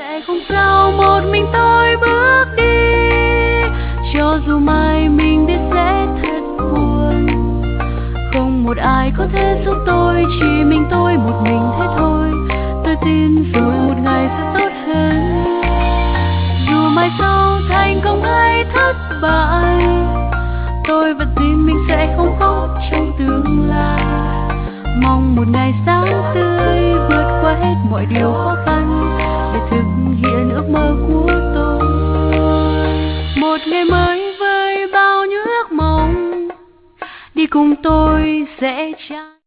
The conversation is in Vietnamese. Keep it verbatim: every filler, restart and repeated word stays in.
sẽ không sao một mình tôi bước đi, cho dù mai mình biết sẽ thật buồn. Không một ai có thể giúp tôi, chỉ mình tôi một mình thế thôi. Tôi tin rồi một ngày sẽ tốt hơn. Dù mai sau thành công hay thất bại, tôi vẫn tin mình sẽ không khóc trong tương lai. Mong một ngày sáng tươi vượt qua hết mọi điều khó khăn để thực hiện ước mơ của tôi. Một ngày mới với bao nhiêu ước mong, đi cùng tôi sẽ trao